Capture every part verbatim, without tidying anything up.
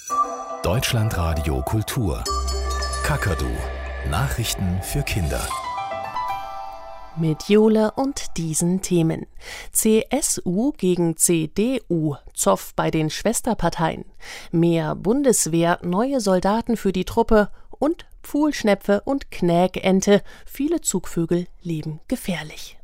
Deutschlandradio Kultur. Kakadu. Nachrichten für Kinder. Mit Jole und diesen Themen. C S U gegen C D U, Zoff bei den Schwesterparteien. Mehr Bundeswehr, neue Soldaten für die Truppe und Pfuhlschnepfe und Knäkente. Viele Zugvögel leben gefährlich.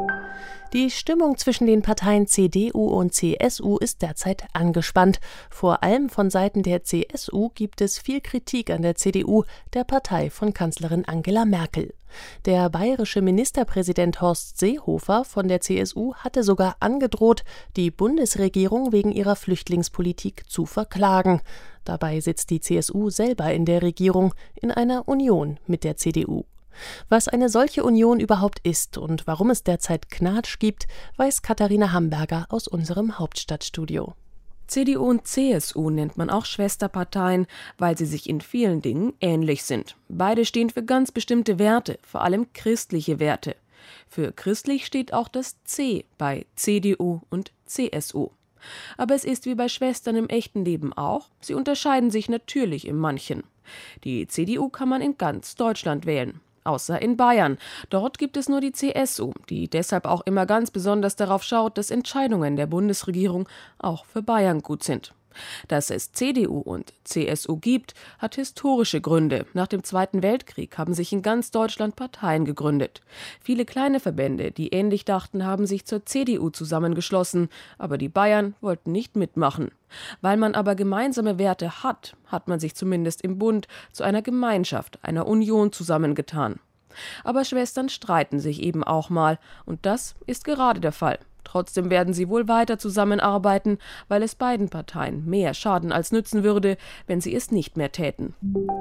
Die Stimmung zwischen den Parteien C D U und C S U ist derzeit angespannt. Vor allem von Seiten der C S U gibt es viel Kritik an der C D U, der Partei von Kanzlerin Angela Merkel. Der bayerische Ministerpräsident Horst Seehofer von der C S U hatte sogar angedroht, die Bundesregierung wegen ihrer Flüchtlingspolitik zu verklagen. Dabei sitzt die C S U selber in der Regierung in einer Union mit der C D U. Was eine solche Union überhaupt ist und warum es derzeit Knatsch gibt, weiß Katharina Hamburger aus unserem Hauptstadtstudio. C D U und C S U nennt man auch Schwesterparteien, weil sie sich in vielen Dingen ähnlich sind. Beide stehen für ganz bestimmte Werte, vor allem christliche Werte. Für christlich steht auch das C bei C D U und C S U. Aber es ist wie bei Schwestern im echten Leben auch, sie unterscheiden sich natürlich in manchen. Die C D U kann man in ganz Deutschland wählen. Außer in Bayern. Dort gibt es nur die C S U, die deshalb auch immer ganz besonders darauf schaut, dass Entscheidungen der Bundesregierung auch für Bayern gut sind. Dass es C D U und C S U gibt, hat historische Gründe. Nach dem Zweiten Weltkrieg haben sich in ganz Deutschland Parteien gegründet. Viele kleine Verbände, die ähnlich dachten, haben sich zur C D U zusammengeschlossen, aber die Bayern wollten nicht mitmachen. Weil man aber gemeinsame Werte hat, hat man sich zumindest im Bund zu einer Gemeinschaft, einer Union zusammengetan. Aber Schwestern streiten sich eben auch mal, und das ist gerade der Fall. Trotzdem werden sie wohl weiter zusammenarbeiten, weil es beiden Parteien mehr schaden als nützen würde, wenn sie es nicht mehr täten.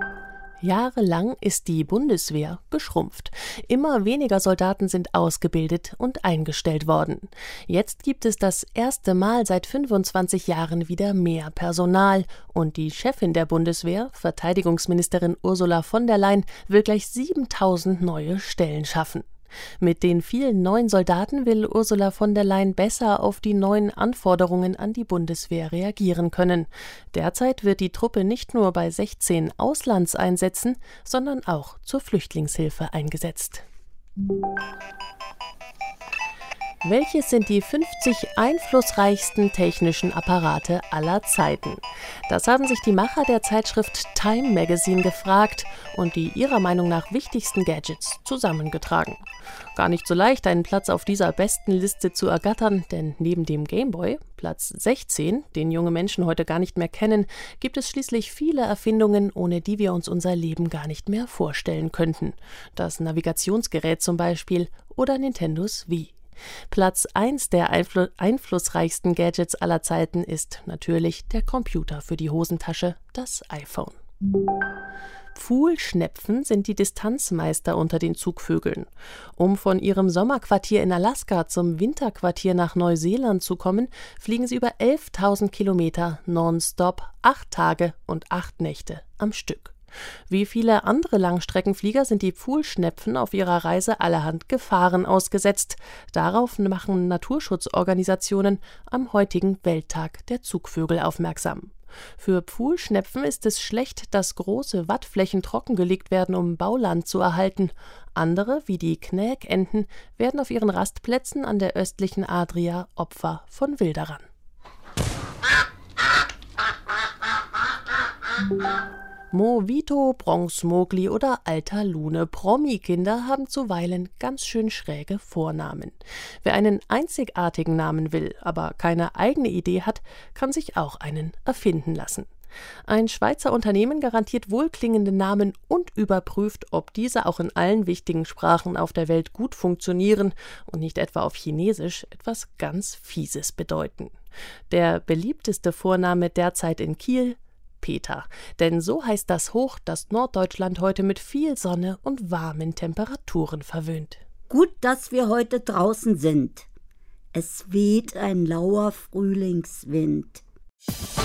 Jahrelang ist die Bundeswehr geschrumpft. Immer weniger Soldaten sind ausgebildet und eingestellt worden. Jetzt gibt es das erste Mal seit fünfundzwanzig Jahren wieder mehr Personal. Und die Chefin der Bundeswehr, Verteidigungsministerin Ursula von der Leyen, will gleich siebentausend neue Stellen schaffen. Mit den vielen neuen Soldaten will Ursula von der Leyen besser auf die neuen Anforderungen an die Bundeswehr reagieren können. Derzeit wird die Truppe nicht nur bei sechzehn Auslandseinsätzen, sondern auch zur Flüchtlingshilfe eingesetzt. Welches sind die fünfzig einflussreichsten technischen Apparate aller Zeiten? Das haben sich die Macher der Zeitschrift Time Magazine gefragt und die ihrer Meinung nach wichtigsten Gadgets zusammengetragen. Gar nicht so leicht, einen Platz auf dieser besten Liste zu ergattern, denn neben dem Gameboy, Platz sechzehn, den junge Menschen heute gar nicht mehr kennen, gibt es schließlich viele Erfindungen, ohne die wir uns unser Leben gar nicht mehr vorstellen könnten. Das Navigationsgerät zum Beispiel oder Nintendos Wii. Platz eins der einflu- einflussreichsten Gadgets aller Zeiten ist natürlich der Computer für die Hosentasche, das iPhone. Pfuhlschnepfen sind die Distanzmeister unter den Zugvögeln. Um von ihrem Sommerquartier in Alaska zum Winterquartier nach Neuseeland zu kommen, fliegen sie über elftausend Kilometer nonstop, acht Tage und acht Nächte am Stück. Wie viele andere Langstreckenflieger sind die Pfuhlschnepfen auf ihrer Reise allerhand Gefahren ausgesetzt. Darauf machen Naturschutzorganisationen am heutigen Welttag der Zugvögel aufmerksam. Für Pfuhlschnepfen ist es schlecht, dass große Wattflächen trockengelegt werden, um Bauland zu erhalten. Andere, wie die Knäkenten, werden auf ihren Rastplätzen an der östlichen Adria Opfer von Wilderern. Movito, Bronx Mowgli oder Alter Lune. Promi-Kinder haben zuweilen ganz schön schräge Vornamen. Wer einen einzigartigen Namen will, aber keine eigene Idee hat, kann sich auch einen erfinden lassen. Ein Schweizer Unternehmen garantiert wohlklingende Namen und überprüft, ob diese auch in allen wichtigen Sprachen auf der Welt gut funktionieren und nicht etwa auf Chinesisch etwas ganz Fieses bedeuten. Der beliebteste Vorname derzeit in Kiel: Peter, denn so heißt das Hoch, das Norddeutschland heute mit viel Sonne und warmen Temperaturen verwöhnt. Gut, dass wir heute draußen sind. Es weht ein lauer Frühlingswind.